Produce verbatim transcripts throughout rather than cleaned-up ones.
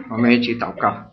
我们一起祷告。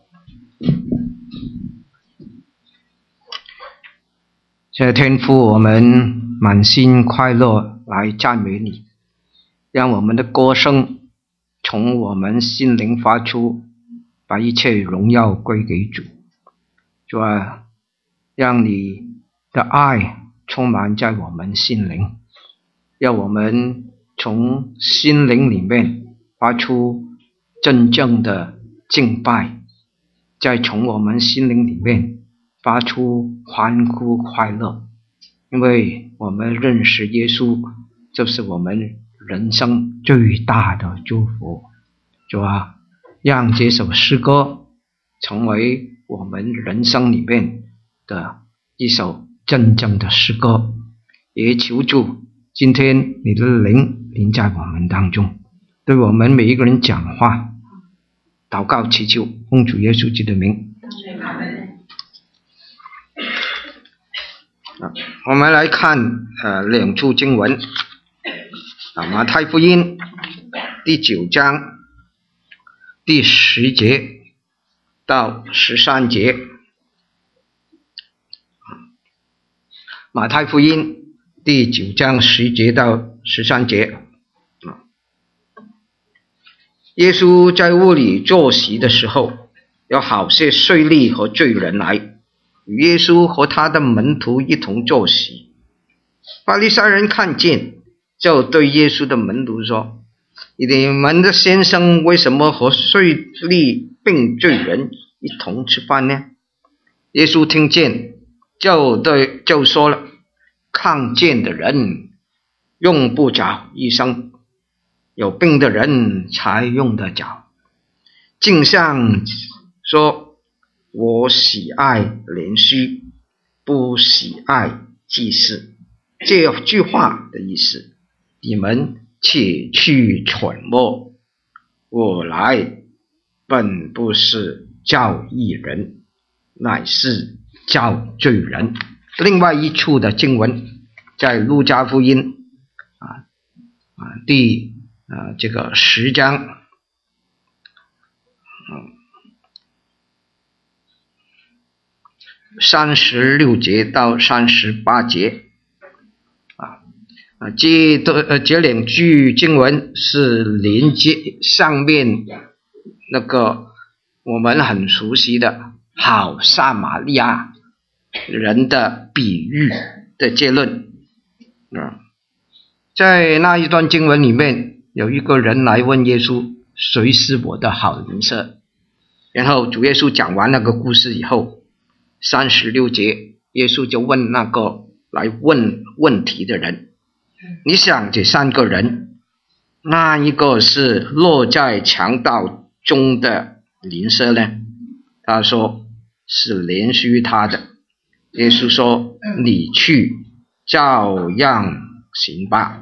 谢谢天父，我们满心快乐来赞美你，让我们的歌声从我们心灵发出，把一切荣耀归给主。主啊，让你的爱充满在我们心灵，让我们从心灵里面发出真正的敬拜，再从我们心灵里面发出欢呼快乐，因为我们认识耶稣就是我们人生最大的祝福。主啊，让这首诗歌成为我们人生里面的一首真正的诗歌，也求主今天你的灵临在我们当中，对我们每一个人讲话。祷告祈求奉主耶稣基督的名。我们来看呃两处经文，啊，马太福音第九章第十节到十三节。马太福音第九章十节到十三节。耶稣在屋里坐席的时候，有好些税吏和罪人来与耶稣和他的门徒一同坐席。法利赛人看见，就对耶稣的门徒说：你们的先生为什么和税吏并罪人一同吃饭呢？耶稣听见，就对就说了：看见的人用不着医生，有病的人才用得着。经上说：我喜爱怜恤，不喜爱祭祀。这句话的意思，你们且去揣摩，我来本不是叫义人，乃是叫罪人。另外一处的经文在路加福音啊啊第啊这个十章，嗯三十六节到三十八节。啊啊，这呃这两句经文是连接上面那个我们很熟悉的好撒玛利亚人的比喻的结论。啊，在那一段经文里面，有一个人来问耶稣：谁是我的好邻舍？然后主耶稣讲完那个故事以后，三十六节耶稣就问那个来问问题的人：你想这三个人，那一个是落在强盗中的邻舍呢？他说是怜恤他的。耶稣说：你去照样行吧。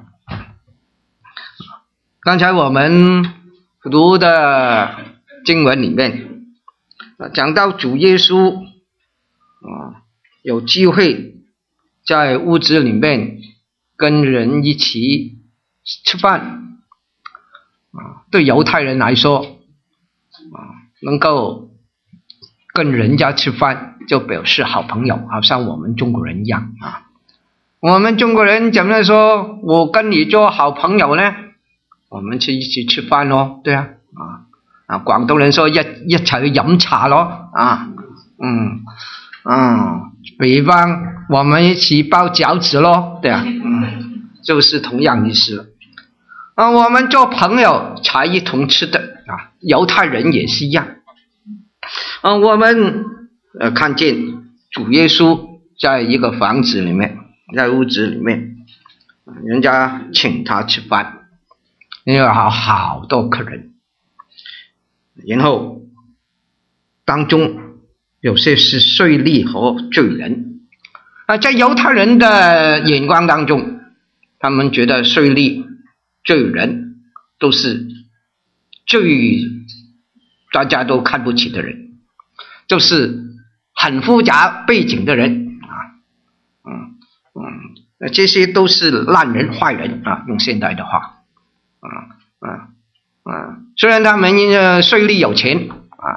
刚才我们读的经文里面讲到主耶稣啊有机会在屋子里面跟人一起吃饭啊，对犹太人来说啊，能够跟人家吃饭就表示好朋友，好像我们中国人一样啊。我们中国人怎么说我跟你做好朋友呢？我们去一起吃饭咯，对啊，啊啊，广东人说一一齊去飲茶咯，啊，嗯嗯，北方我们一起包饺子咯，对啊，嗯，就是同样意思啊。我们做朋友才一同吃的啊，犹太人也是一样啊。我们呃看见主耶稣在一个房子里面，在屋子里面，人家请他吃饭，因为好好多客人，然后当中有些是税吏和罪人啊，在犹太人的眼光当中，他们觉得税吏、罪人都是最大家都看不起的人，就是很复杂背景的人啊，嗯嗯，这些都是烂人、坏人啊，用现代的话，啊啊啊，虽然他们呃税吏有钱啊，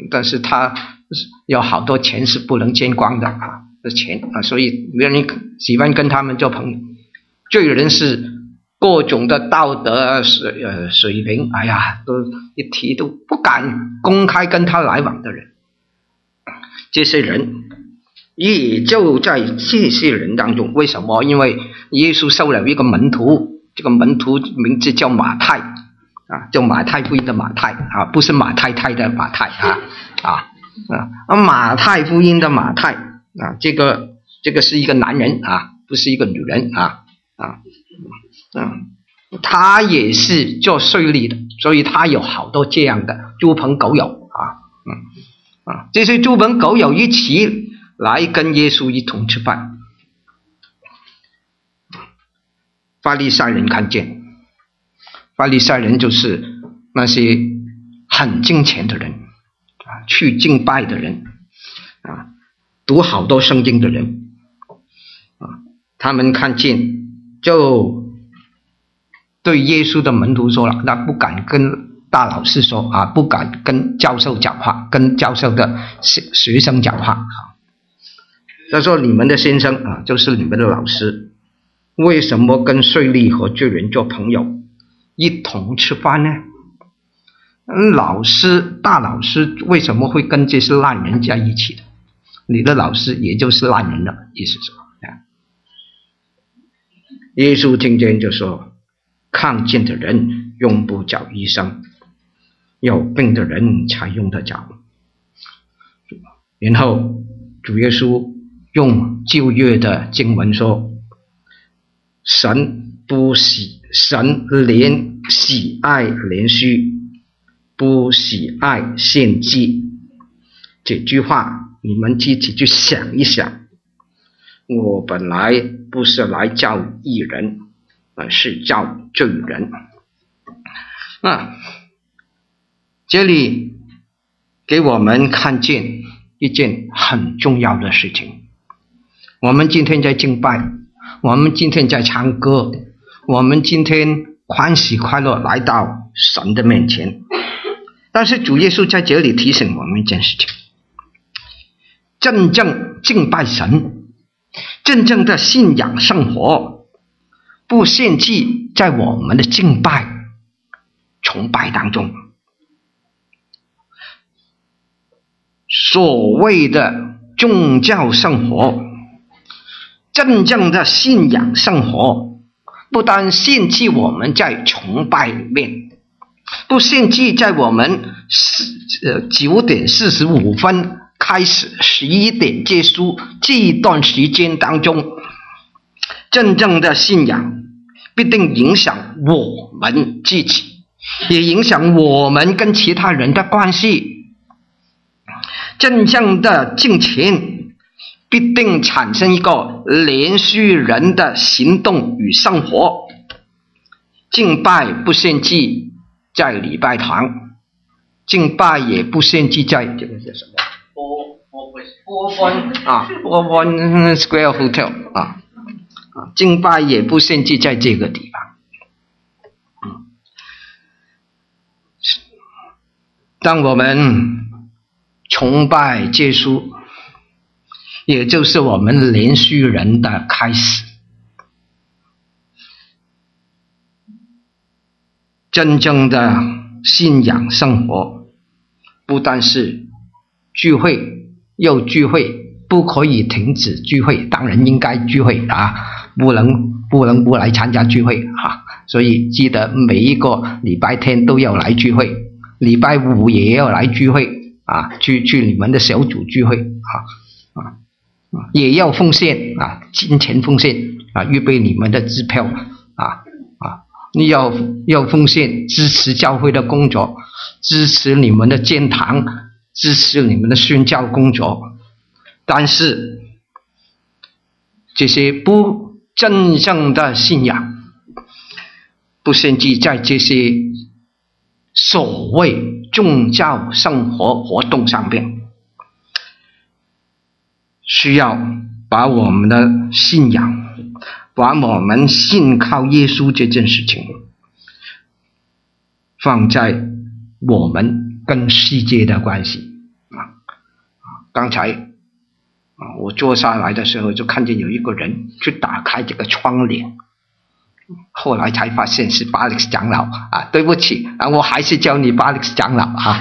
但是他有好多钱是不能见光的啊，的钱啊，所以没人喜欢跟他们做朋友。罪人是各种的道德水呃水平，哎呀，都一提都不敢公开跟他来往的人，这些人也就在这些人当中。为什么？因为耶稣收了一个门徒，这个门徒名字叫马太啊，叫马太福音的马太啊，不是马太太的马太啊啊啊，马太福音的马太啊，这个这个是一个男人啊，不是一个女人啊啊嗯。他也是做税吏的，所以他有好多这样的猪朋狗友啊，嗯啊，这些猪朋狗友一起来跟耶稣一同吃饭。法利赛人看见，法利赛人就是那些很敬虔的人啊，去敬拜的人啊，读好多圣经的人啊，他们看见就对耶稣的门徒说了，那不敢跟大老师说啊，不敢跟教授讲话，跟教授的学生讲话啊。他说：“你们的先生啊，就是你们的老师，为什么跟税吏和罪人做朋友，一同吃饭呢？老师，大老师为什么会跟这些烂人在一起的？你的老师也就是烂人了，意思是吧？”耶稣听见就说：“看见的人用不着医生，有病的人才用得着。”然后主耶稣用旧约的经文说：“神不喜神怜喜爱连续，不喜爱献祭。”这句话你们自己去想一想。我本来不是来叫义人，而是叫罪人。啊，这里给我们看见一件很重要的事情。我们今天在敬拜，我们今天在唱歌，我们今天欢喜快乐来到神的面前。但是主耶稣在这里提醒我们一件事情：真正敬拜神，真正的信仰生活，不献祭在我们的敬拜崇拜当中。所谓的宗教生活，真正的信仰生活，不单献祭我们在崇拜里面，不献祭在我们九点四十五分开始，十一点结束这一段时间当中，真正的信仰必定影响我们自己，也影响我们跟其他人的关系。真正的敬虔必定产生一个连续人的行动与生活。敬拜不献祭在礼拜堂，敬拜也不献祭在这个是什么？波湾啊，波湾 Square Hotel 啊，啊，敬拜也不献祭在这个地方。嗯，当我们崇拜耶稣，也就是我们连续人的开始。真正的信仰生活，不但是聚会，又聚会，不可以停止聚会，当然应该聚会啊，不能不能不来参加聚会啊。所以记得每一个礼拜天都要来聚会，礼拜五也要来聚会啊，去去你们的小组聚会啊啊，也要奉献啊，金钱奉献啊，预备你们的支票啊啊，你要要奉献支持教会的工作，支持你们的建堂，支持你们的宣教工作。但是这些不真正的信仰，不献祭在这些所谓宗教生活活动上面，需要把我们的信仰，把我们信靠耶稣这件事情放在我们跟世界的关系， 刚才啊，我坐下来的时候就看见有一个人去打开这个窗帘，后来才发现是巴力斯长老啊，对不起啊，我还是叫你巴力斯长老啊。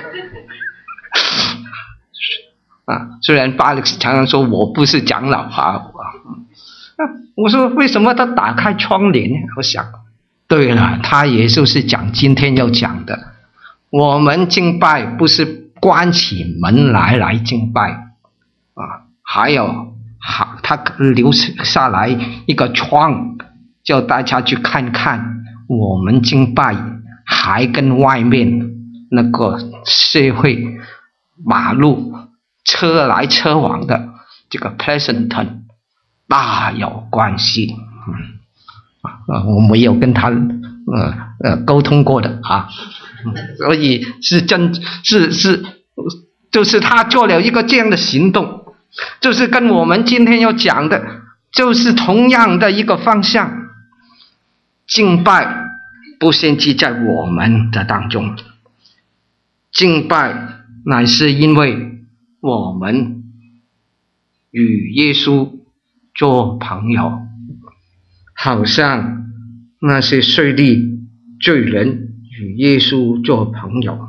啊，虽然巴力斯常常说我不是长老啊，我说为什么他打开窗帘呢？我想，对了，他也就是讲今天要讲的，我们敬拜不是关起门来来敬拜啊，还有他留下来一个窗，叫大家去看看我们敬拜还跟外面那个社会马路车来车往的这个 Pleasanton 大有关系。嗯啊，我没有跟他呃呃沟通过的啊，所以是真是是就是他做了一个这样的行动，就是跟我们今天要讲的就是同样的一个方向。敬拜不限制在我们的当中，敬拜乃是因为我们与耶稣做朋友，好像那些税吏罪人与耶稣做朋友。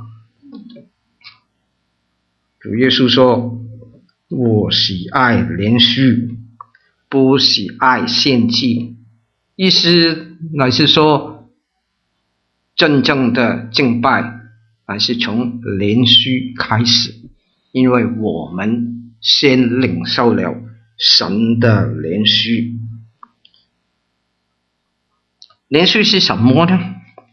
主耶稣说，我喜爱怜恤，不喜爱献祭，意思乃是说真正的敬拜乃是从怜恤开始，因为我们先领受了神的怜恤。怜恤是什么呢？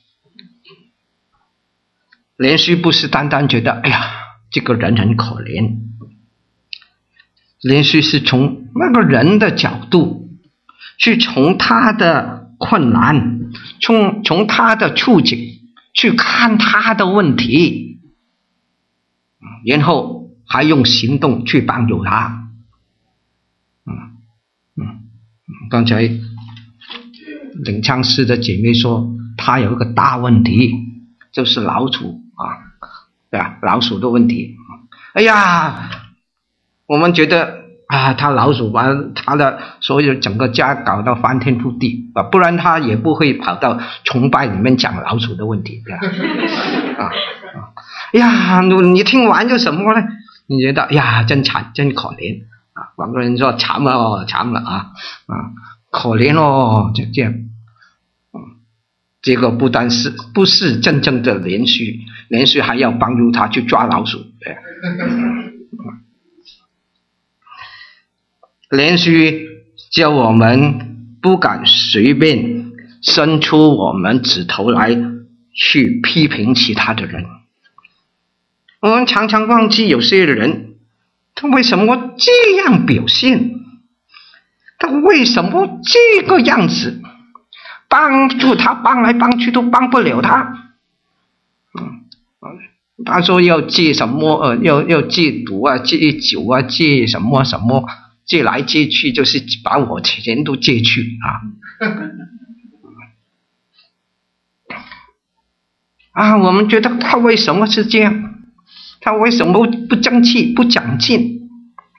怜恤不是单单觉得哎呀这个人很可怜，怜恤是从那个人的角度去从他的困难，从从他的处境去看他的问题，然后还用行动去帮助他。嗯嗯，刚才领唱师的姐妹说，她有一个大问题，就是老鼠啊，对吧？老鼠的问题。哎呀，我们觉得啊，他老鼠把他的所有整个家搞到翻天覆地啊，不然他也不会跑到崇拜里面讲老鼠的问题，对吧？啊啊，哎呀，你听完就什么呢？你觉得哎呀，真惨，真可怜啊！广东人说惨了哦，惨了啊啊，可怜哦，就这样。这个不单是不是真正的怜恤，怜恤还要帮助他去抓老鼠。对，怜恤叫我们不敢随便伸出我们指头来去批评其他的人。我们常常忘记有些人，他为什么这样表现？他为什么这个样子？帮助他帮来帮去都帮不了他。嗯，他说要戒什么呃，要要戒毒啊，戒酒啊，戒什么什么，戒来戒去，就是把我钱都戒去啊。啊，我们觉得他为什么是这样？他为什么不争气、不长进？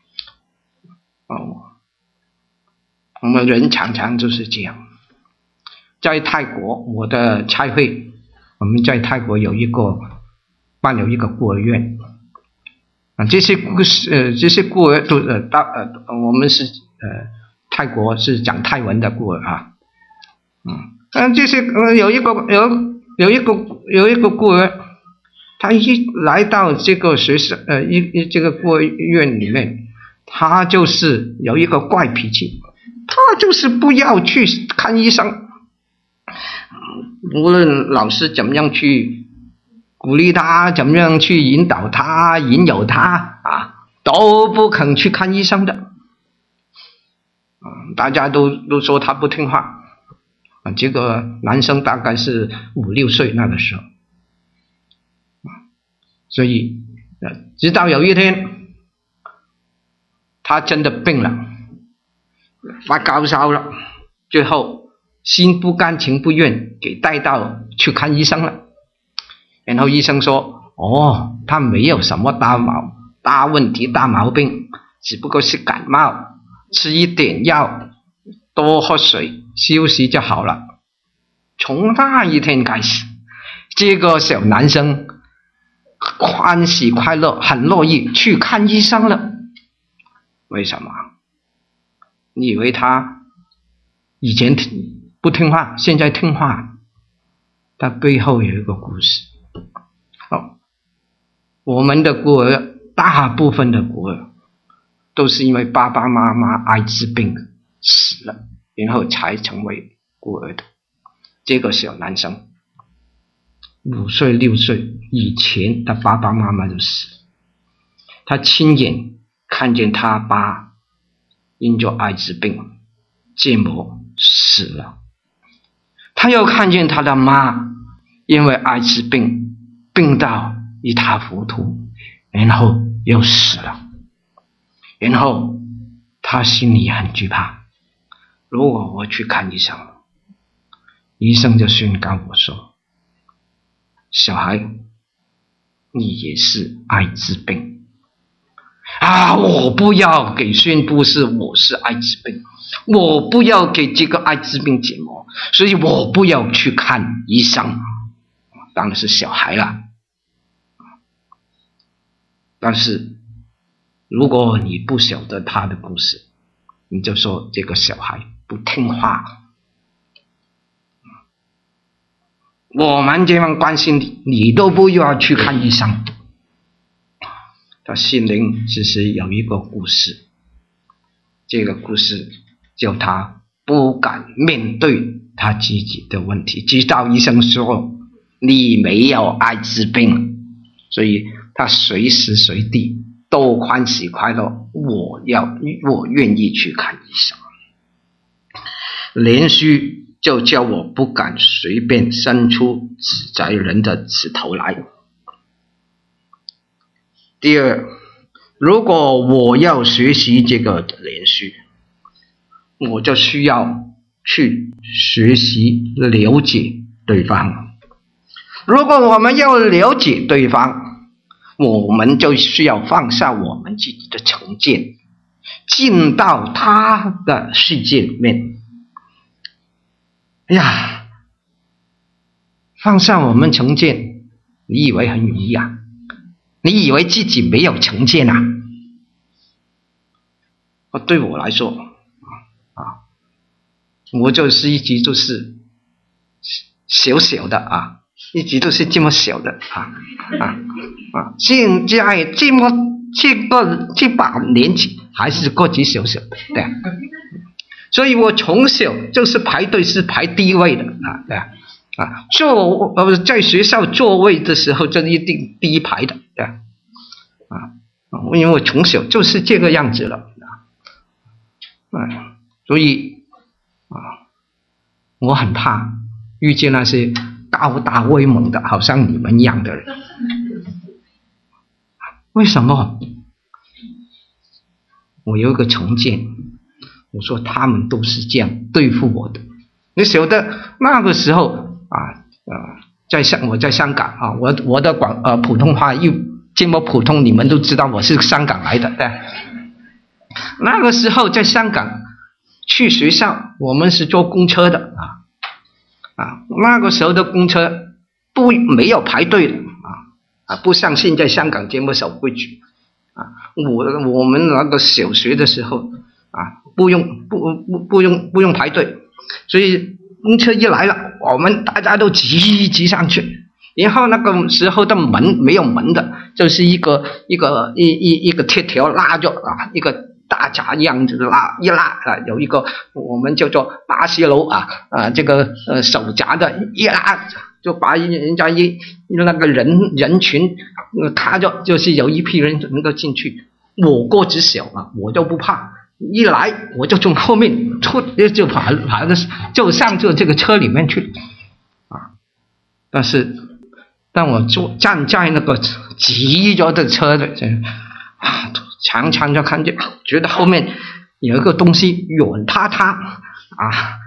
哦，我们人常常就是这样。在泰国，我的差会，我们在泰国有一个办有一个孤儿院啊，这些故事呃，这些孤儿都呃大呃，我们是呃泰国是讲泰文的孤儿啊，嗯，嗯，这些呃有一个有有一个有一个孤儿，他一来到这个学校呃一一这个孤儿院里面，他就是有一个怪脾气，他就是不要去看医生。无论老师怎么样去鼓励他，怎么样去引导他、引诱他啊，都不肯去看医生的。嗯，大家都都说他不听话。啊，这个男生大概是五六岁那个时候，所以直到有一天，他真的病了，发高烧了，最后心不甘情不愿给带到去看医生了，然后医生说，哦，他没有什么大毛大问题大毛病，只不过是感冒，吃一点药，多喝水，休息就好了。从那一天开始，这个小男生欢喜快乐，很乐意去看医生了。为什么？你以为他以前不听话，现在听话？他背后有一个故事。哦，我们的孤儿，大部分的孤儿都是因为爸爸妈妈艾滋病死了，然后才成为孤儿的。这个小男生五岁六岁以前，他爸爸妈妈就死了，他亲眼看见他爸因着艾滋病结膜死了，他又看见他的妈因为艾滋病病到一塌糊涂，然后又死了。然后他心里很惧怕，如果我去看医生，医生就宣告我说，小孩，你也是艾滋病啊！我不要给宣布是我是艾滋病，我不要给这个艾滋病结膜，所以我不要去看医生。当然是小孩了。但是如果你不晓得他的故事，你就说这个小孩不听话。我们这样关心你，你都不要去看医生。他心灵其实有一个故事，这个故事叫他不敢面对他自己的问题，直到医生说你没有艾滋病，所以他随时随地都欢喜快乐，我要我愿意去看医生。连续就叫我不敢随便伸出指责人的指头来。第二，如果我要学习这个连续，我就需要去学习了解对方。如果我们要了解对方，我们就需要放下我们自己的成见，进到他的世界里面。哎呀，放下我们成见，你以为很容易啊？你以为自己没有成见啊？对我来说啊，我就是一直都是小小的啊，一直都是这么小的啊啊啊！现在这么这个这把年纪还是个子小小的，对啊。所以我从小就是排队是排第一位的啊，对啊，啊，坐呃在学校座位的时候就一定第一排的，对啊，啊，因为我从小就是这个样子了啊，啊，所以啊，我很怕遇见那些高大威猛的，好像你们一样的人。为什么？我有一个成见。我说他们都是这样对付我的。你晓得那个时候啊，呃，在香我在香港啊，我我的广呃普通话又这么普通，你们都知道我是香港来的，对。那个时候在香港去学校，我们是坐公车的啊啊，那个时候的公车不没有排队的啊啊，不像现在香港这么守规矩啊。我我们那个小学的时候啊，不用不不不用不用排队，所以公车一来了，我们大家都挤挤上去。然后那个时候的门没有门的，就是一个一个一一一个铁条拉着啊，一个大闸样子拉一拉啊，有一个我们叫做巴西楼啊啊，这个呃手闸的一拉，就把人家一那个人人群卡着，就是有一批人能够进去。我个子小啊，我就不怕。一来我就从后面出就爬爬的就上这这个车里面去啊！但是当我坐站在那个挤着的车的啊，常常就看见觉得后面有一个东西软塌塌啊，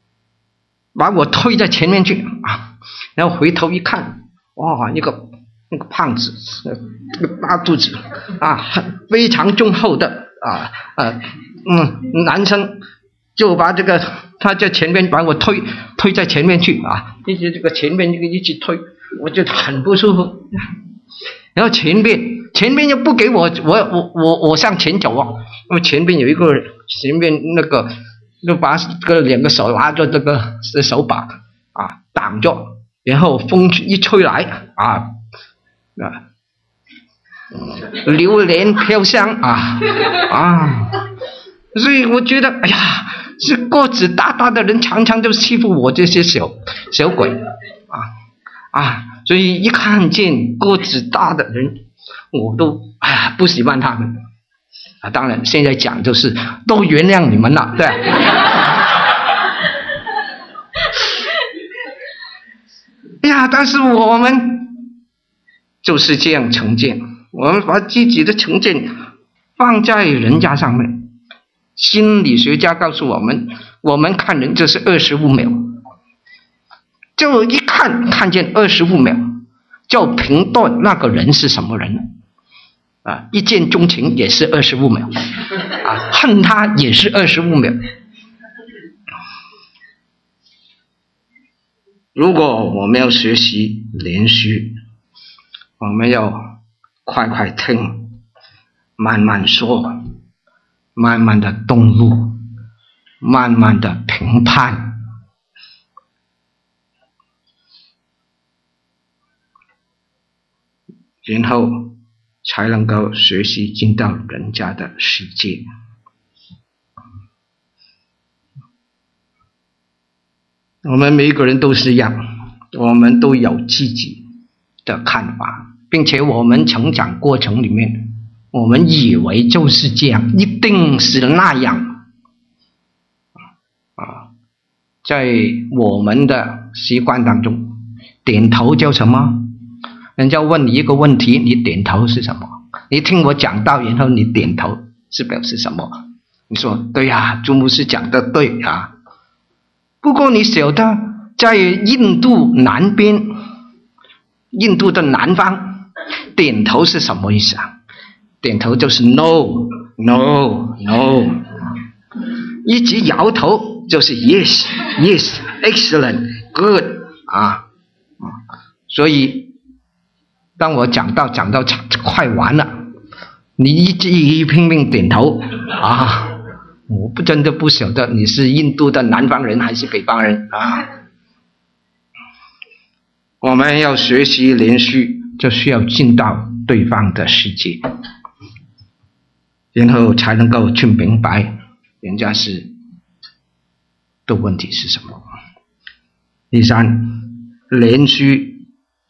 把我推在前面去啊，然后回头一看，哇，一个那个胖子，那个大肚子啊，非常忠厚的啊呃嗯男生，就把这个他在前面把我推推在前面去啊，一直这个前面这个一直推，我就很不舒服。然后前面前面又不给我我我我我向前走啊，因为前面有一个前面那个就把这个两个手拿着这个手把啊挡着，然后风一吹来啊啊榴莲飘香啊啊，所以我觉得哎呀，是个子大大的人常常就欺负我这些小小鬼啊啊，所以一看见个子大的人，我都哎呀不喜欢他们啊。当然现在讲就是都原谅你们了，对吧？哎呀，但是我们就是这样成见，我们把自己的成见放在人家上面。心理学家告诉我们，我们看人就是二十五秒，就一看看见二十五秒，就评断那个人是什么人啊！一见钟情也是二十五秒啊，恨他也是二十五秒。如果我们要学习连续，我们要快快听，慢慢说，慢慢的动怒，慢慢的评判，然后才能够学习进到人家的世界。我们每一个人都是一样，我们都有自己的看法，并且我们成长过程里面，我们以为就是这样，一定是那样啊。在我们的习惯当中，点头叫什么？人家问你一个问题，你点头是什么？你听我讲到，然后你点头是表示什么？你说对呀，朱牧师讲的对啊。不过你晓得，在印度南边，印度的南方，点头是什么意思啊？点头就是 no no no， 一直摇头就是 yes yes excellent good 啊。所以当我讲到讲到快完了，你一直一拼命点头啊，我不真的不晓得你是印度的南方人还是北方人啊。我们要学习连续，就需要进到对方的世界，然后才能够去明白人家是的问题是什么。第三，连续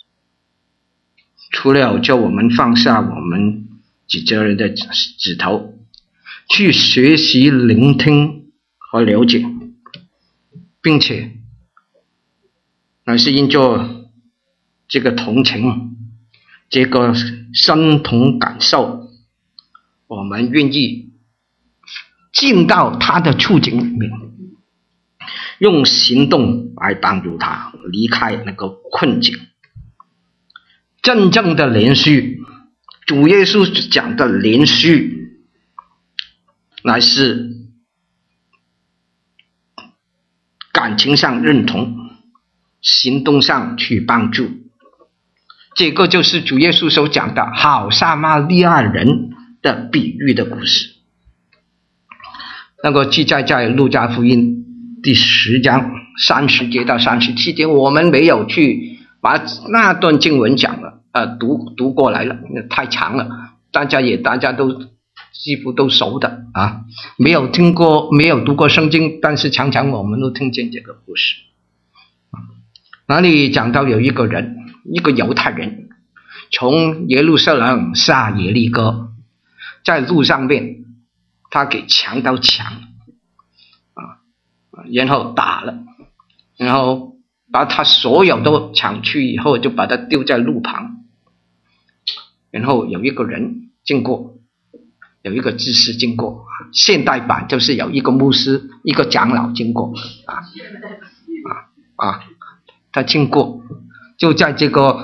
除了叫我们放下我们指责人的指头，去学习聆听和了解，并且乃是因着这个同情，这个身同感受，我们愿意进到他的处境里面，用行动来帮助他离开那个困境。真正的连续，主耶稣讲的连续，乃是感情上认同，行动上去帮助。这个就是主耶稣所讲的好撒玛利亚人的比喻的故事。那个记载在路加福音第十章三十节到三十七节，我们没有去把那段经文讲了，呃，读读过来了，太长了，大家也大家都几乎都熟的啊，没有听过没有读过圣经，但是常常我们都听见这个故事。哪里讲到有一个人，一个犹太人，从耶路撒冷下耶利哥，在路上面他给强盗抢啊，然后打了，然后把他所有都抢去以后，就把他丢在路旁。然后有一个人经过，有一个祭司经过，现代版就是有一个牧师一个长老经过啊啊啊，他经过就在这个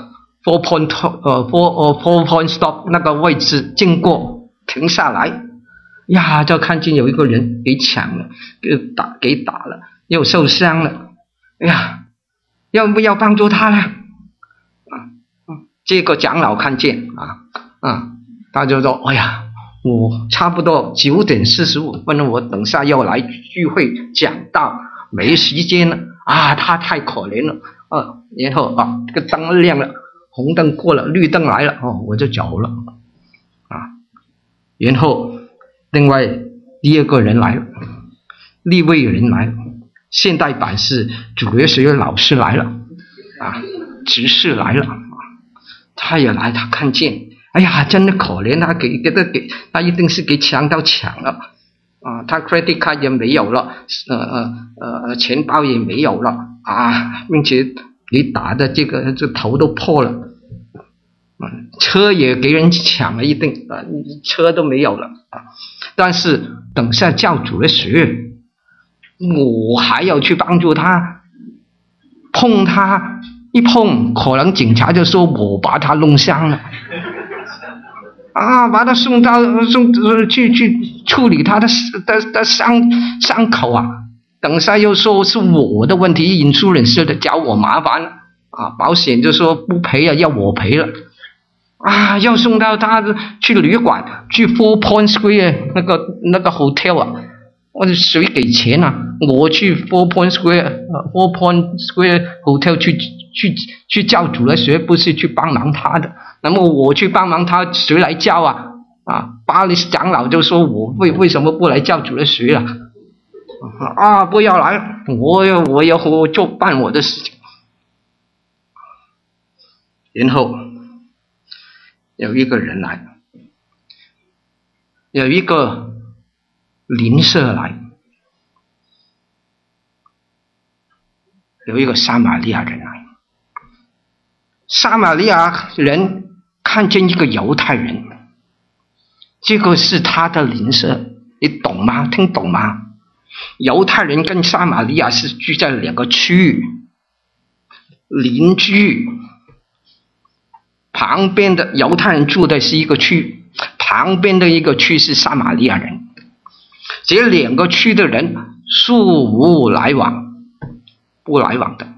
four point 呃 four 呃 four point stop 那个位置经过，停下来，呀，就看见有一个人给抢了，给打给打了，又受伤了，哎呀，要不要帮助他呢？啊，这个长老看见啊啊，他就说：“哎呀，我差不多九点四十五分，我等下要来聚会讲道，没时间了啊，他太可怜了。”啊，然后啊，这个灯亮了，红灯过了，绿灯来了，哦，我就走了，啊，然后另外第二个人来了，利未人来了，现代版是主耶稣老师来了，啊，执事来了，啊，他也来，他看见，哎呀，真的可怜，他给给他给，他一定是给强盗抢了，啊，他 credit card 也没有了，呃呃呃，钱包也没有了。啊，并且你打的这个这头都破了，嗯，车也给人抢了一定啊，车都没有了啊。但是等下教主的时，我还要去帮助他，碰他一碰，可能警察就说我把他弄伤了，啊，把他送到送去去处理他的的的伤伤口啊。等下又说是我的问题，引出人士的找我麻烦啊，保险就说不赔了，要我赔了啊，要送到他去旅馆，去 Four Point Square 那个那个 hotel 啊，我谁给钱啊？我去 Four Point Square Four Point Square hotel 去去去教主的学，不是去帮忙他的。那么我去帮忙他，谁来教啊？啊，巴黎长老就说我为为什么不来教主的学了？啊，不要来，我要我要我做办我的事情。然后有一个人来，有一个邻舍来，有一个撒玛利亚人来。撒玛利亚人看见一个犹太人，这个是他的邻舍，你懂吗？听懂吗？犹太人跟撒玛利亚是居在两个区域，邻居。旁边的犹太人住的是一个区，旁边的一个区是撒玛利亚人。这两个区的人素无来往，不来往的，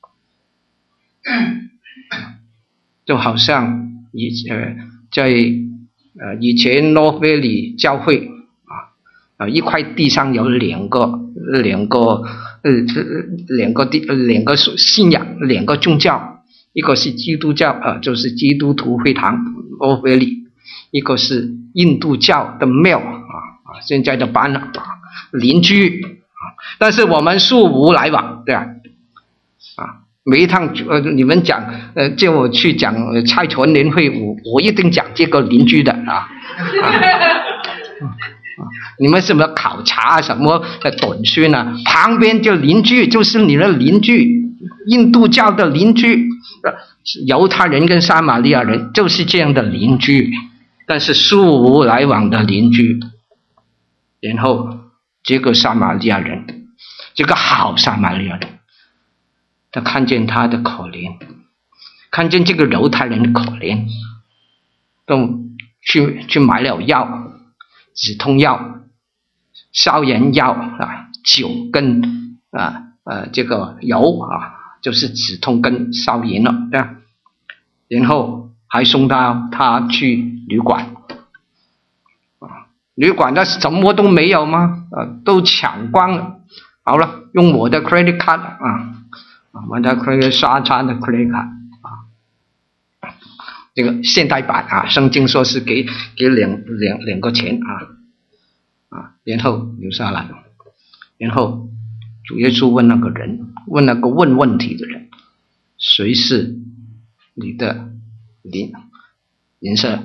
就好像以呃在呃以前诺菲里教会。啊，一块地上有两个两个呃两个地两个信仰，两个宗教，一个是基督教啊、呃，就是基督徒会堂欧菲里，一个是印度教的庙啊啊，现在的班了啊，邻居啊，但是我们素无来往，对吧？啊，每一趟呃你们讲呃叫我去讲呃蔡传联会，我我一定讲这个邻居的啊。啊你们什么考察什么短宣啊？旁边就邻居，就是你的邻居，印度教的邻居，犹太人跟撒玛利亚人就是这样的邻居，但是素无来往的邻居。然后这个撒玛利亚人，这个好撒玛利亚人，他看见他的可怜，看见这个犹太人的可怜，都去去买了药，止痛药。消炎药啊，酒跟啊呃这个油啊，就是止痛跟消炎了，对吧？然后还送到他去旅馆，啊，旅馆那什么都没有吗？啊，都抢光了。好了，用我的 credit card 啊，我的 credit 刷餐的 credit card 啊，这个现代版啊，圣经说是给给两两两个钱啊。啊，然后留下来，然后主耶稣问那个人，问那个问问题的人，谁是你的邻邻舍？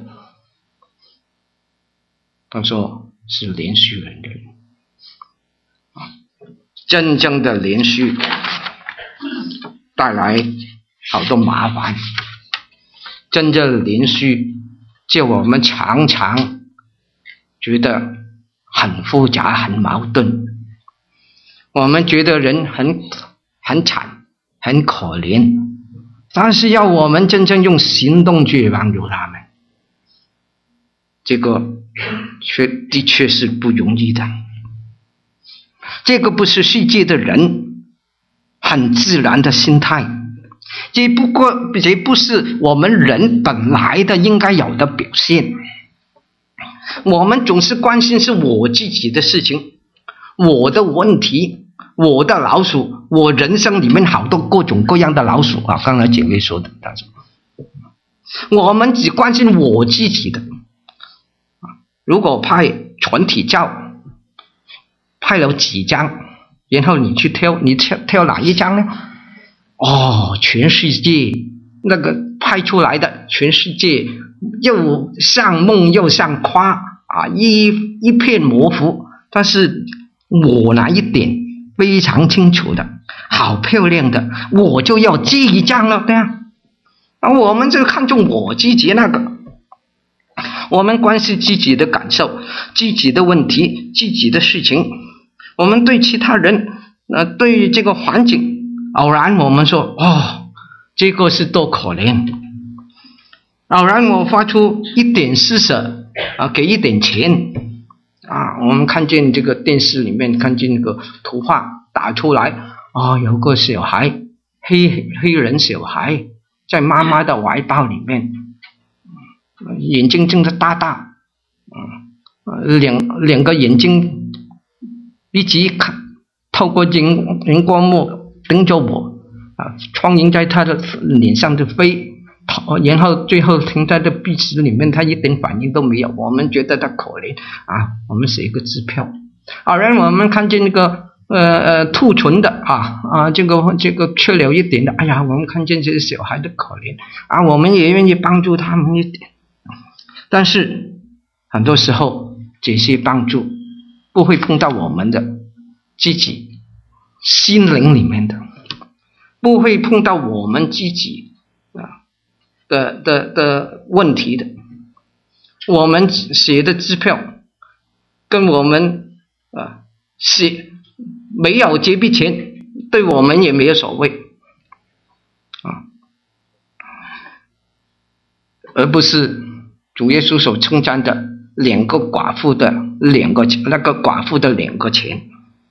他说是连续人的人，啊，真正的连续带来好多麻烦，真正的连续叫我们常常觉得很复杂，很矛盾。我们觉得人很很惨，很可怜， 但是要我们真正用行动去帮助他们，这个却的确是不容易的。这个不是世界的人很自然的心态，这不过这不是我们人本来的应该有的表现。我们总是关心是我自己的事情，我的问题，我的老鼠，我人生里面好多各种各样的老鼠啊！刚才姐妹说的，我们只关心我自己的。如果拍团体照，拍了几张，然后你去挑，你挑挑哪一张呢？哦，全世界那个拍出来的，全世界又像梦又像夸啊，一一片模糊。但是我那一点非常清楚的，好漂亮的，我就要这一张了，对啊。啊，我们就看重我自己那个，我们关心自己的感受、自己的问题、自己的事情。我们对其他人，呃，对这个环境，偶然我们说，哦，这个是多可怜。偶然我发出一点施舍啊，给一点钱啊，我们看见这个电视里面看见那个图画打出来，啊、哦，有个小孩，黑黑人小孩在妈妈的怀抱里面，眼睛睁得大大，嗯，两两个眼睛一直看，透过荧荧光幕盯着我，啊，苍蝇在他的脸上就飞，然后最后停在这鼻子里面，他一点反应都没有。我们觉得他可怜啊，我们写一个支票。偶然我们看见那个呃呃兔唇的啊啊，这个这个缺了一点的，哎呀，我们看见这些小孩的可怜啊，我们也愿意帮助他们一点。但是很多时候这些帮助不会碰到我们的自己心灵里面的，不会碰到我们自己啊的的的问题的。我们写的支票跟我们啊写没有这笔钱，对我们也没有所谓啊，而不是主耶稣所称赞的两个寡妇的两个那个寡妇的两个钱。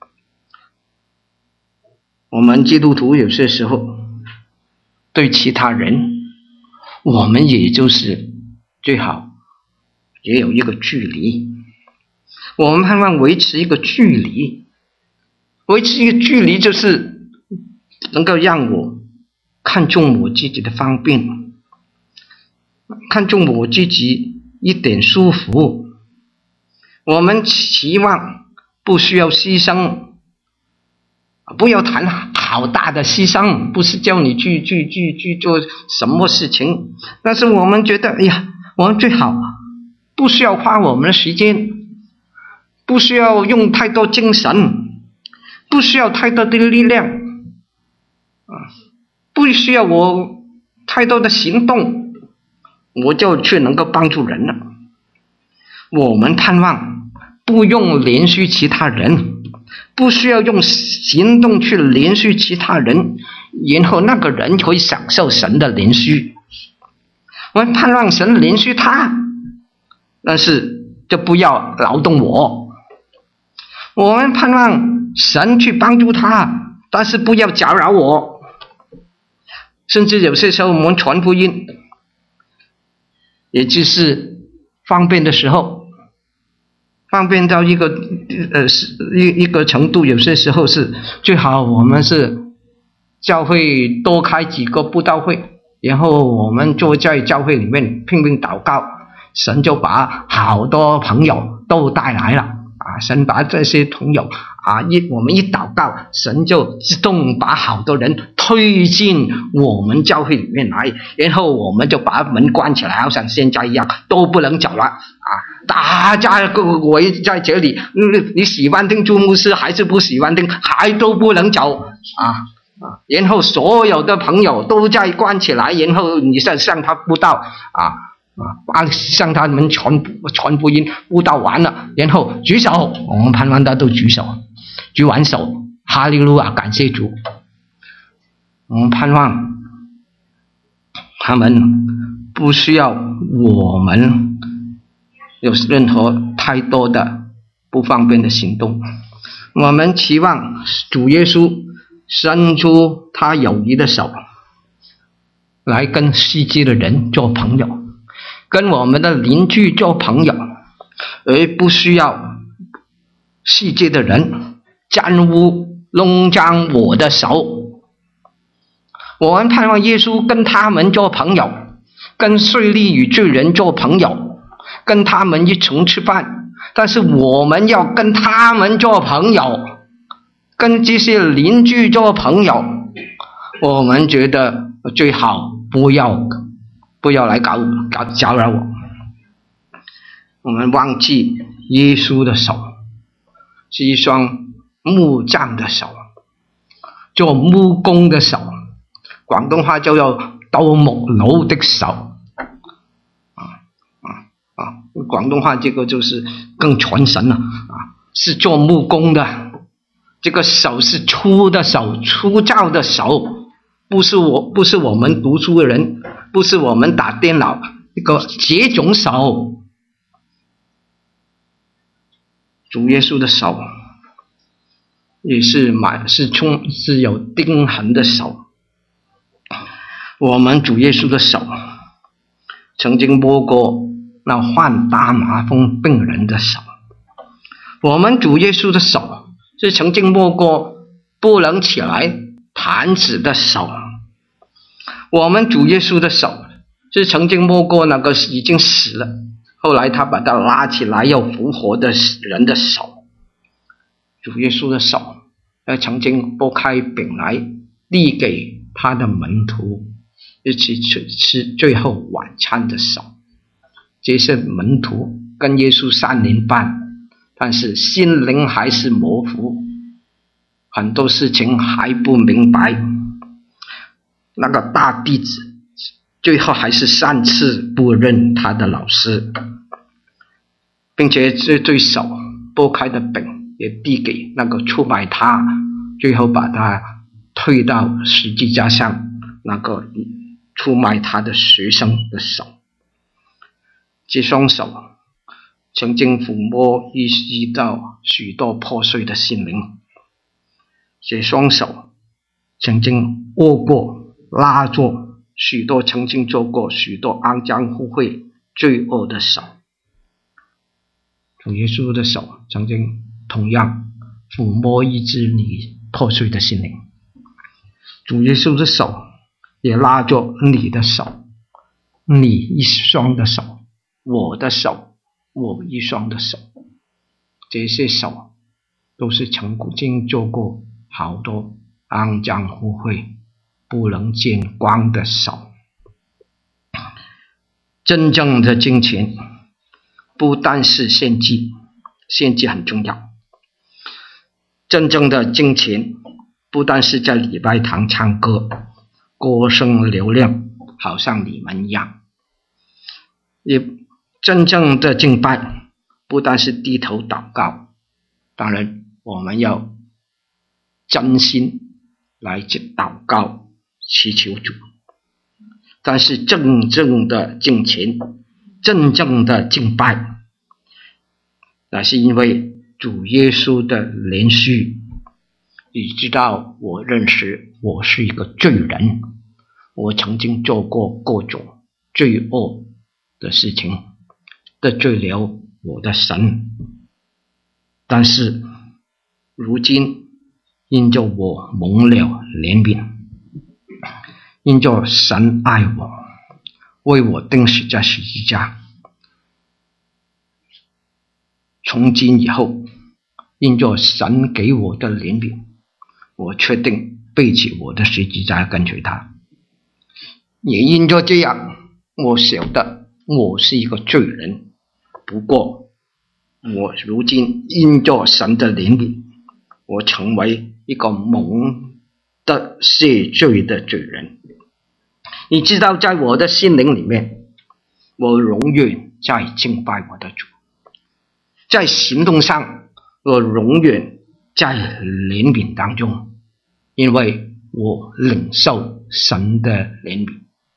我们基督徒有些时候对其他人，我们也就是最好也有一个距离，我们盼望维持一个距离，维持一个距离就是能够让我看重我自己的方便，看重我自己一点舒服。我们期望不需要牺牲，不要谈好大的牺牲，不是叫你去去去去做什么事情，但是我们觉得，哎呀，我们最好不需要花我们的时间，不需要用太多精神，不需要太多的力量，啊，不需要我太多的行动，我就却能够帮助人了。我们盼望不用连续其他人，不需要用行动去连续其他人，然后那个人可以享受神的连续。我们盼望神连续他，但是就不要劳动我。我们盼望神去帮助他，但是不要搅扰我。甚至有些时候我们传福音，也就是方便的时候，方便到一个呃一一个程度，有些时候是最好我们是教会多开几个布道会，然后我们就在教会里面拼命祷告，神就把好多朋友都带来了啊！神把这些朋友啊一我们一祷告，神就自动把好多人推进我们教会里面来，然后我们就把门关起来，好像现在一样，都不能走了啊！大家围在这里，你喜欢听朱牧师还是不喜欢听，还都不能走啊啊！然后所有的朋友都在关起来，然后你再向他布道啊。啊！向他们传传福音，布道完了，然后举手，我们盼望他都举手，举完手，哈利路亚，感谢主。我们盼望他们不需要我们有任何太多的不方便的行动。我们期望主耶稣伸出他友谊的手，来跟世界的人做朋友，跟我们的邻居做朋友，而不需要世界的人沾污弄脏我的手。我们盼望耶稣跟他们做朋友，跟税吏与罪人做朋友，跟他们一同吃饭，但是我们要跟他们做朋友，跟这些邻居做朋友。我们觉得最好不要不要来搞搞搅扰我。我们忘记耶稣的手是一双木匠的手，做木工的手，广东话叫做斗木佬的手啊啊啊！广东话这个就是更传神了啊，是做木工的，这个手是粗的手，粗糙的手，不是我不是我们读书的人，不是我们打电脑一个这种手。主耶稣的手也是满是充是有钉痕的手。我们主耶稣的手曾经摸过那患大麻风病人的手，我们主耶稣的手是曾经摸过不能起来瘫子的手，我们主耶稣的手是曾经摸过那个已经死了，后来他把他拉起来又复活的人的手。主耶稣的手曾经拨开饼来递给他的门徒一起吃最后晚餐的手。这些门徒跟耶稣三年半，但是心灵还是模糊，很多事情还不明白。那个大弟子最后还是三次不认他的老师，并且这对手拨开的饼也递给那个出卖他，最后把他推到十字架上那个出卖他的学生的手。这双手曾经抚摸医治到许多破碎的心灵，这双手曾经握过拉住许多曾经做过许多肮脏污秽罪恶的手。主耶稣的手曾经同样抚摸医治你破碎的心灵，主耶稣的手也拉住你的手，你一双的手，我的手，我一双的手。这些手都是曾经做过好多肮脏污秽不能见光的手。真正的金钱不单是献祭，献祭很重要。真正的金钱不单是在礼拜堂唱歌，歌声嘹亮，好像你们一样。也真正的敬拜不单是低头祷告，当然我们要真心来祷告祈求主，但是真正的敬虔，真正的敬拜，那是因为主耶稣的怜恤。你知道我认识我是一个罪人，我曾经做过各种罪恶的事情，得罪了我的神，但是如今因着我蒙了怜悯，因着神爱我，为我钉死在十字架，从今以后因着神给我的怜悯，我确定背起我的十字架跟随他。也因着这样，我晓得我是一个罪人，不过我如今因着神的怜悯，我成为一个蒙得赦罪的罪人。你知道在我的心灵里面，我永远在敬拜我的主，在行动上我永远在怜悯当中，因为我领受神的怜悯。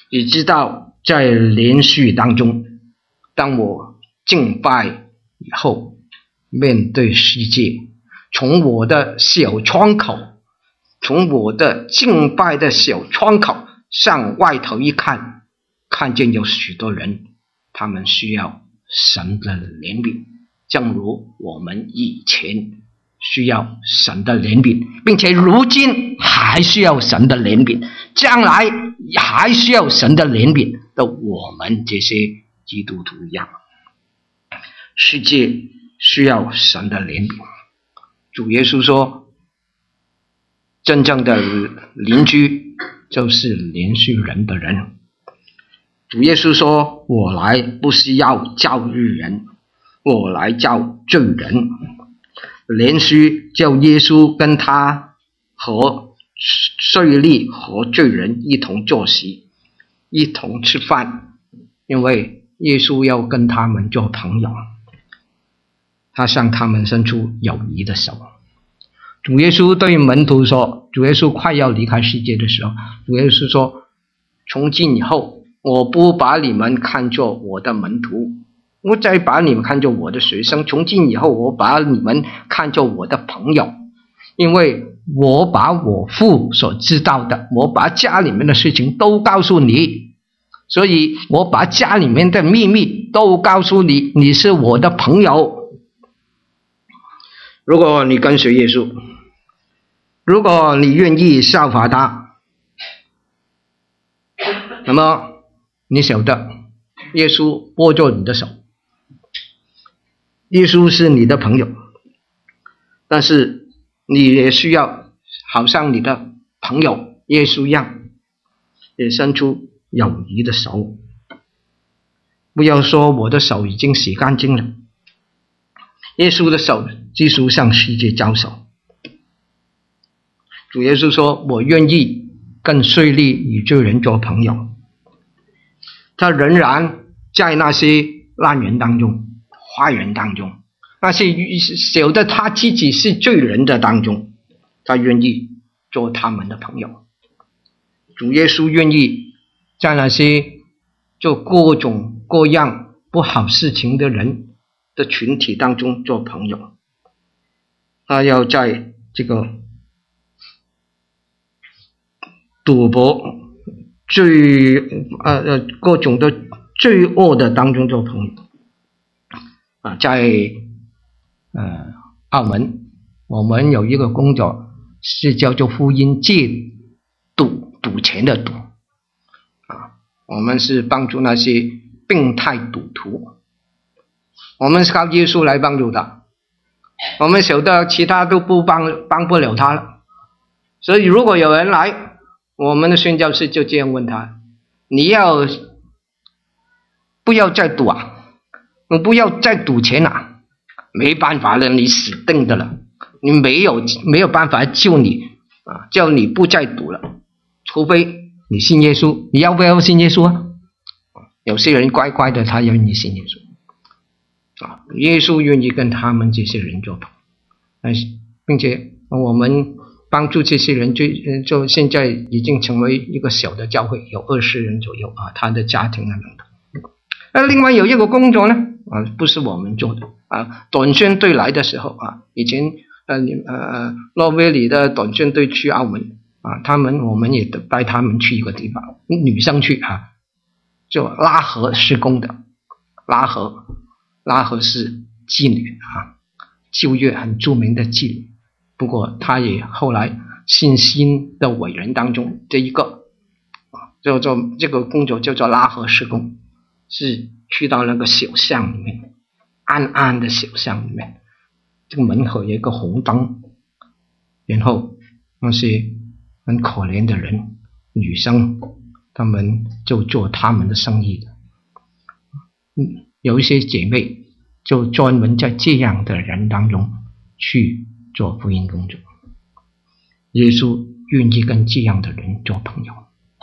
你知道在连续当中，当我敬拜以后，面对世界，从我的小窗口，从我的敬拜的小窗口向外头一看，看见有许多人，他们需要神的怜悯，正如我们以前需要神的怜悯，并且如今还需要神的怜悯，将来还需要神的怜悯的我们这些基督徒一样，世界需要神的怜悯。主耶稣说，真正的邻居就是怜恤人的人。主耶稣说，我来不是要教育人，我来教罪人。连续叫耶稣跟他和税吏和罪人一同坐席，一同吃饭，因为耶稣要跟他们做朋友，他向他们伸出友谊的手。主耶稣对门徒说，主耶稣快要离开世界的时候，主耶稣说，从今以后我不把你们看作我的门徒，我再把你们看作我的学生，从今以后我把你们看作我的朋友，因为我把我父所知道的，我把家里面的事情都告诉你，所以我把家里面的秘密都告诉你，你是我的朋友。如果你跟随耶稣，如果你愿意效法他，那么你晓得耶稣握住你的手，耶稣是你的朋友，但是你也需要好像你的朋友耶稣一样，也伸出友谊的手。不要说我的手已经洗干净了，耶稣的手继续向世界交手。主耶稣说，我愿意跟税吏与罪人做朋友。他仍然在那些烂人当中，坏人当中，那些晓得他自己是罪人的当中，他愿意做他们的朋友。主耶稣愿意在那些做各种各样不好事情的人的群体当中做朋友。他要在这个赌博罪呃呃各种的罪恶的当中做朋友啊。在呃澳门，我们有一个工作是叫做福音戒赌赌钱的赌啊，我们是帮助那些病态赌徒，我们是靠耶稣来帮助他，我们晓得其他都不帮帮不了他了。所以如果有人来，我们的宣教士就这样问他，你要不要再赌啊？你不要再赌钱啊？没办法了，你死定的了，你没有没有办法救你啊，叫你不再赌了，除非你信耶稣。你要不要信耶稣啊？有些人乖乖的，他愿意信耶稣啊，耶稣愿意跟他们这些人做朋友，并且我们帮助这些人，就就现在已经成为一个小的教会，有二十人左右啊，他的家庭啊等等。那另外有一个工作呢，啊，不是我们做的啊。短宣队来的时候啊，以前呃呃诺威里的短宣队去澳门啊，他们我们也带他们去一个地方，女生去啊，就拉合施工的，拉合拉合是妓女啊，旧约很著名的妓女。不过他也后来信心的伟人当中这一个啊，叫做这个工作叫做拉合施工，是去到那个小巷里面，暗暗的小巷里面，这个门口有一个红灯，然后那些很可怜的人，女生，他们就做他们的生意的。嗯，有一些姐妹就专门在这样的人当中去做福音工作。耶稣愿意跟这样的人做朋友。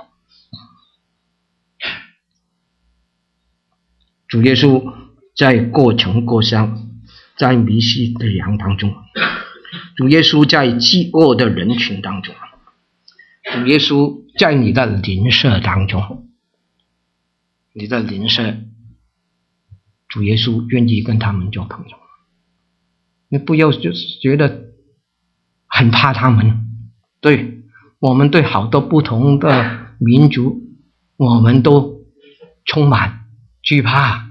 主耶稣在各城各乡，在迷失的羊当中，主耶稣在饥饿的人群当中，主耶稣在你的邻舍当中， 你的邻舍，主耶稣愿意跟他们做朋友。你不要就是觉得很怕他们。对，我们对好多不同的民族，我们都充满惧怕。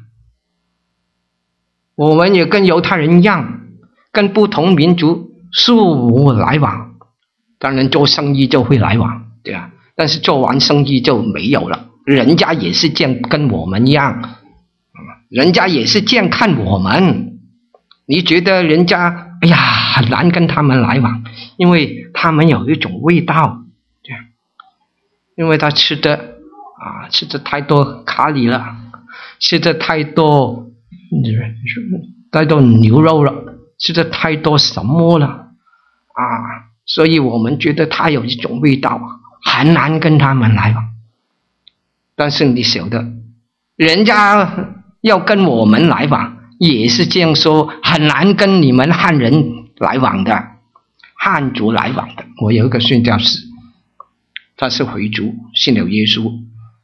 我们也跟犹太人一样，跟不同民族素无来往。当然做生意就会来往，对啊，但是做完生意就没有了。人家也是这样跟我们一样，人家也是这样看我们。你觉得人家哎呀很难跟他们来往，因为他们有一种味道，对，因为他吃的啊吃的太多咖喱了，吃的太多太多牛肉了，吃的太多什么了啊，所以我们觉得他有一种味道，很难跟他们来往。但是你晓得，人家要跟我们来往也是这样说，很难跟你们汉人来往的，汉族来往的。我有一个宣教士，他是回族，信了耶稣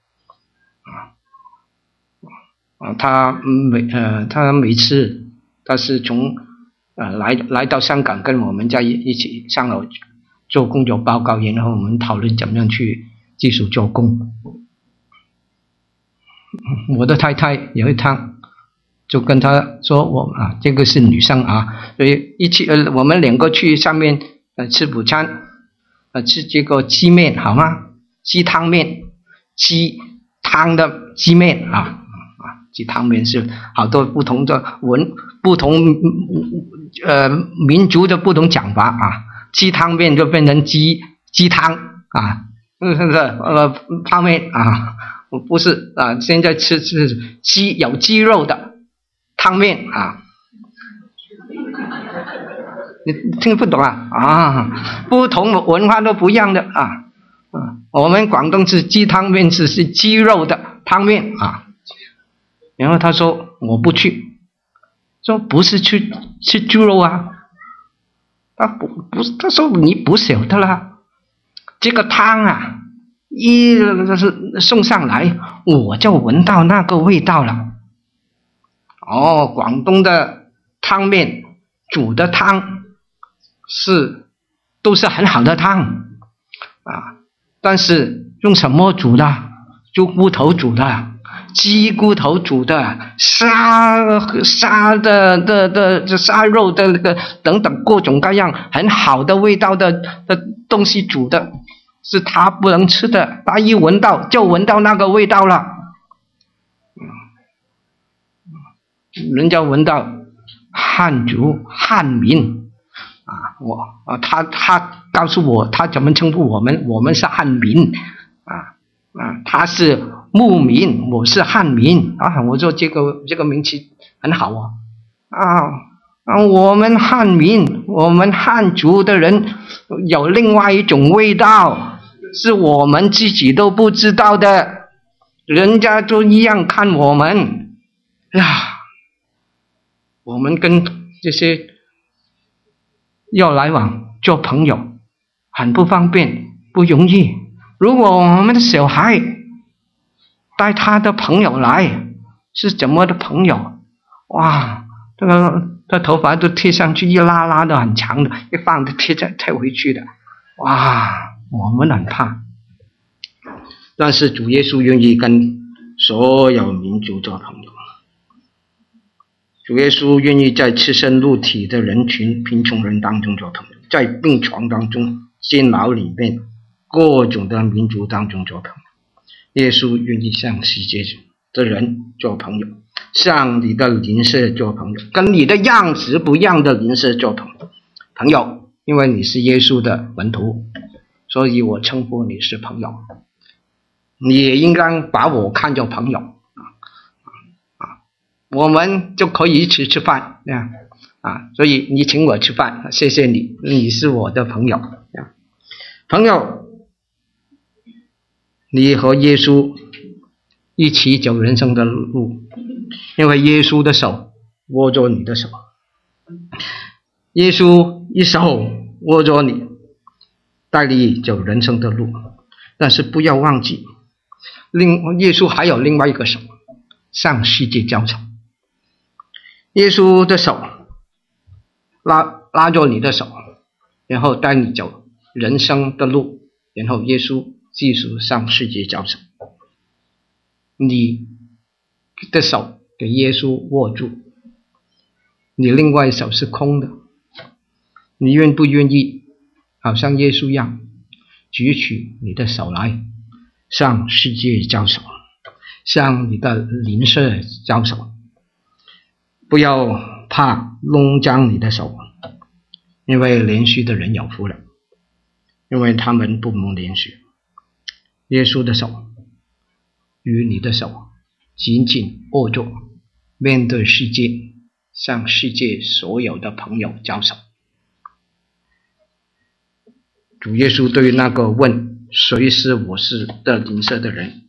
啊，他每呃他每次他是从呃来来到香港跟我们家一起上楼做工作报告，然后我们讨论怎样去继续做工。我的太太有一趟就跟他说，我啊这个是女生啊，所以一起呃我们两个去上面呃吃午餐，呃吃这个鸡面好吗？鸡汤面，鸡汤的鸡面啊啊，鸡汤面是好多不同的文不同呃民族的不同讲法啊，鸡汤面就变成鸡鸡汤啊，是不是呃泡面啊？不是啊，现在吃是鸡有鸡肉的汤面啊，你听不懂啊？啊，不同的文化都不一样的啊。啊，我们广东是鸡汤面，是是鸡肉的汤面啊。然后他说我不去，说不是去吃猪肉啊，他不不是，他说你不晓得啦，这个汤啊。一送上来，我就闻到那个味道了。哦，广东的汤面煮的汤是都是很好的汤啊，但是用什么煮的？猪骨头煮的，鸡骨头煮的，杀杀的的的杀肉的那个等等各种各样很好的味道的的东西煮的。是他不能吃的，他一闻到就闻到那个味道了。人家闻到汉族汉民啊，我啊他他告诉我他怎么称呼我们，我们是汉民啊啊，他是牧民，我是汉民啊。我说这个这个名词很好啊啊啊，我们汉民，我们汉族的人有另外一种味道。是我们自己都不知道的，人家都一样看我们呀。我们跟这些要来往做朋友很不方便，不容易。如果我们的小孩带他的朋友来，是怎么的朋友？哇，这个他头发都贴上去，一拉拉的很长的，一放就贴再贴回去的，哇！我们很怕，但是主耶稣愿意跟所有民族做朋友。主耶稣愿意在赤身露体的人群、贫穷人当中做朋友，在病床当中、监牢里面各种的民族当中做朋友。耶稣愿意向世界的人做朋友，向你的邻舍做朋友，跟你的样子不一样的邻舍做朋友。朋友，因为你是耶稣的门徒，所以我称呼你是朋友，你也应该把我看作朋友啊啊！我们就可以一起吃饭啊啊！所以你请我吃饭，谢谢你，你是我的朋友啊。朋友，你和耶稣一起走人生的路，因为耶稣的手握着你的手，耶稣一手握着你，带你走人生的路。但是不要忘记， 另耶稣还有另外一个手，向世界交手。耶稣的手拉拉着你的手，然后带你走人生的路，然后耶稣继续向世界交手。你的手给耶稣握住，你另外一手是空的，你愿不愿意好像耶稣一样举起你的手来向世界交手，向你的邻舍交手？不要怕弄脏你的手，因为连续的人有福了，因为他们不蒙连续。耶稣的手与你的手紧紧握住，面对世界，向世界所有的朋友交手。主耶稣对于那个问谁是我是的邻舍的人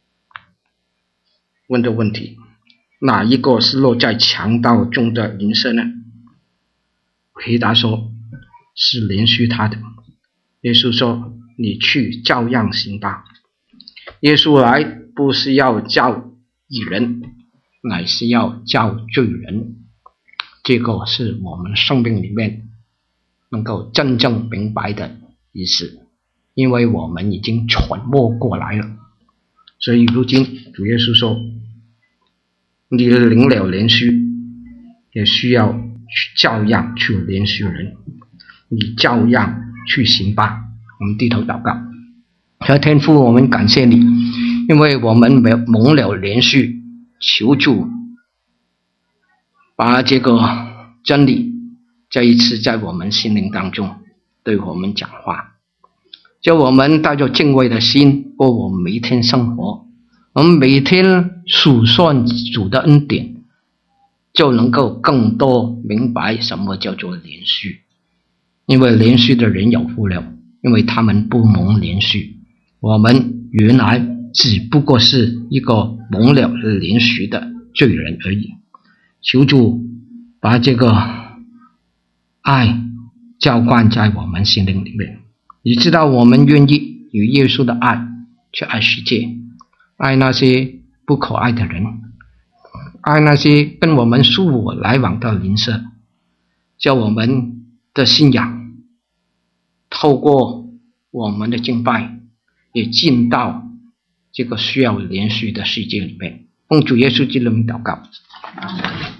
问的问题，哪一个是落在强盗中的邻舍呢？回答说是连续他的。耶稣说你去照样行吧。耶稣来不是要叫义人，乃是要叫罪人。这个是我们生命里面能够真正明白的意思，因为我们已经揣摩过来了。所以如今主耶稣说你领了连续，也需要去照样去连续人，你照样去行吧。我们低头祷告。天父，我们感谢你，因为我们蒙了连续，求主把这个真理这一次在我们心灵当中对我们讲话，叫我们带着敬畏的心过我们每一天生活，我们每天数算主的恩典，就能够更多明白什么叫做连续。因为连续的人有福了，因为他们不蒙连续。我们原来只不过是一个蒙了连续的罪人而已。求主把这个爱浇灌在我们心灵里面，你知道我们愿意与耶稣的爱去爱世界，爱那些不可爱的人，爱那些跟我们疏我来往的邻舍，叫我们的信仰透过我们的敬拜也进到这个需要连续的世界里面。奉主耶稣基督的名祷告。